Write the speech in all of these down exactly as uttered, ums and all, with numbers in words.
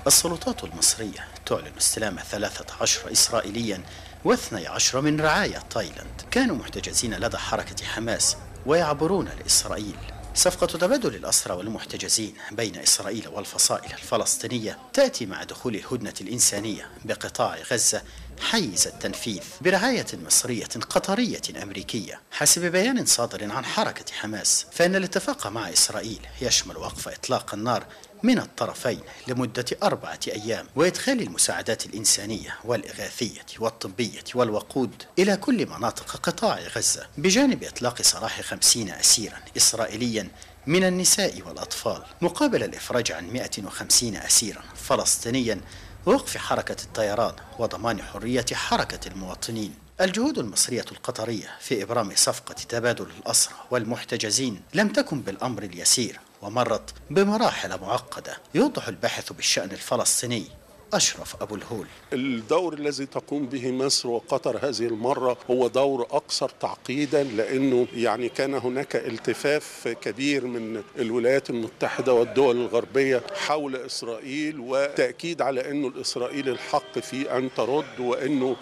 السلطات المصرية تعلن استلام ثلاثة عشر إسرائيليا واثني عشر من رعايا تايلاند كانوا محتجزين لدى حركة حماس ويعبرون لإسرائيل. صفقة تبادل الأسرى والمحتجزين بين إسرائيل والفصائل الفلسطينية تأتي مع دخول الهدنة الإنسانية بقطاع غزة حيز التنفيذ برعاية مصرية قطرية أمريكية. حسب بيان صادر عن حركة حماس، فإن الاتفاق مع إسرائيل يشمل وقف إطلاق النار من الطرفين لمدة أربعة أيام، وإدخال المساعدات الإنسانية والإغاثية والطبية والوقود إلى كل مناطق قطاع غزة، بجانب إطلاق سراح خمسين أسيرا إسرائيليا من النساء والأطفال، مقابل الإفراج عن مئة وخمسين أسيرا فلسطينيا، ووقف حركة الطيران وضمان حرية حركة المواطنين. الجهود المصرية القطرية في إبرام صفقة تبادل الأسرى والمحتجزين لم تكن بالأمر اليسير، ومرت بمراحل معقدة. يوضح الباحث بالشأن الفلسطيني أشرف أبو الهول: الدور الذي تقوم به مصر وقطر هذه المرة هو دور أكثر تعقيدا، لأنه يعني كان هناك التفاف كبير من الولايات المتحدة والدول الغربية حول إسرائيل، وتأكيد على أنه الإسرائيلي الحق في أن ترد، وأنه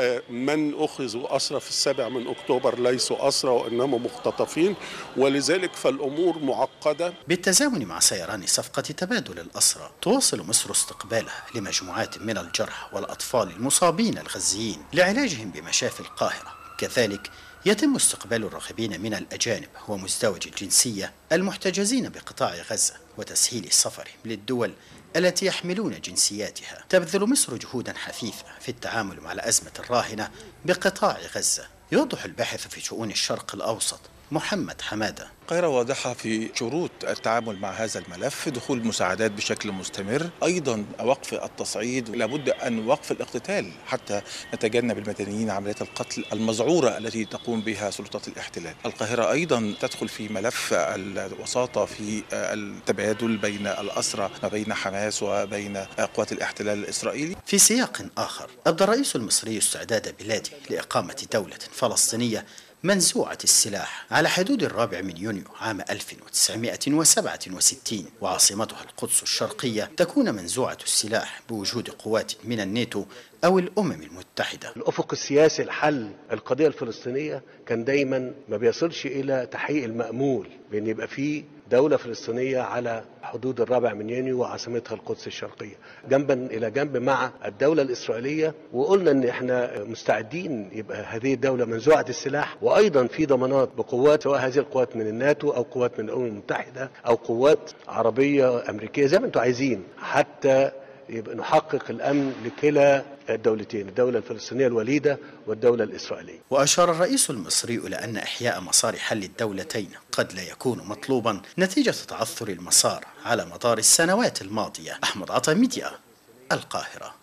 من أخذوا أسرى في السابع من أكتوبر ليسوا أسرى وإنما مختطفين، ولذلك فالأمور معقدة. بالتزامن مع سيران صفقة تبادل الأسرى، تواصل مصر استقبالها لمجموعات من الجرحى والأطفال المصابين الغزيين لعلاجهم بمشافي القاهرة. كذلك يتم استقبال الراغبين من الأجانب ومزدوج الجنسية المحتجزين بقطاع غزة وتسهيل السفر للدول التي يحملون جنسياتها. تبذل مصر جهودا حثيثة في التعامل مع الأزمة الراهنة بقطاع غزة. يوضح الباحث في شؤون الشرق الأوسط محمد حمادة: القاهرة واضحة في شروط التعامل مع هذا الملف، دخول مساعدات بشكل مستمر، أيضا وقف التصعيد، لابد أن وقف الاقتتال حتى نتجنب المدنيين عمليات القتل المذعورة التي تقوم بها سلطات الاحتلال. القاهرة أيضا تدخل في ملف الوساطة في التبادل بين الأسرى ما بين حماس وبين قوات الاحتلال الإسرائيلي. في سياق آخر، أبدى الرئيس المصري استعداد بلاده لإقامة دولة فلسطينية منزوعة السلاح على حدود الرابع من يونيو عام ألف وتسعمئة وسبعة وستين، وعاصمتها القدس الشرقية تكون منزوعة السلاح بوجود قوات من الناتو أو الأمم المتحدة. الأفق السياسي لحل القضية الفلسطينية كان دايما ما بيصلش إلى تحقيق المأمول، بأن يبقى فيه دولة فلسطينية على حدود الرابع من يونيو وعاصمتها القدس الشرقية جنبا إلى جنب مع الدولة الإسرائيلية. وقلنا أن احنا مستعدين يبقى هذه الدولة منزوعة السلاح، وأيضا في ضمانات بقوات، سواء هذه القوات من الناتو أو قوات من الأمم المتحدة أو قوات عربية أمريكية زي ما أنتم عايزين، حتى يبقى نحقق الأمن لكلا الدولتين، الدولة الفلسطينية الوليدة والدولة الإسرائيلية. وأشار الرئيس المصري إلى أن إحياء مسار حل الدولتين قد لا يكون مطلوبا نتيجة تعثر المسار على مدار السنوات الماضية. أحمد عطا، ميديا، القاهرة.